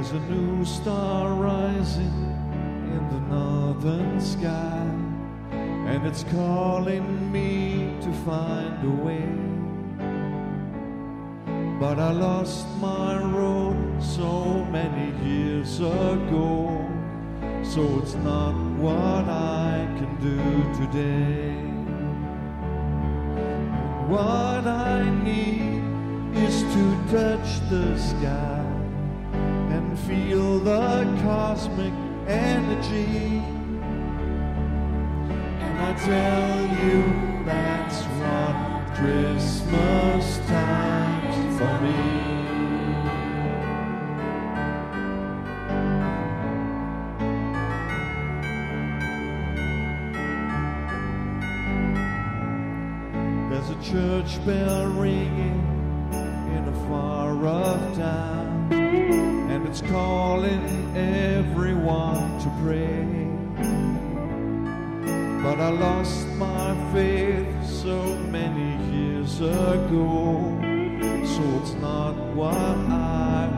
There's a new star rising in the northern sky, and it's calling me to find a way. But I lost my road so many years ago, so it's not what I can do today. What I need is to touch the sky and feel the cosmic energy. And I tell you, that's what Christmas time's for me. There's a church bell ringing in a far-off town, and it's calling everyone to pray. But I lost my faith so many years ago, so it's not what I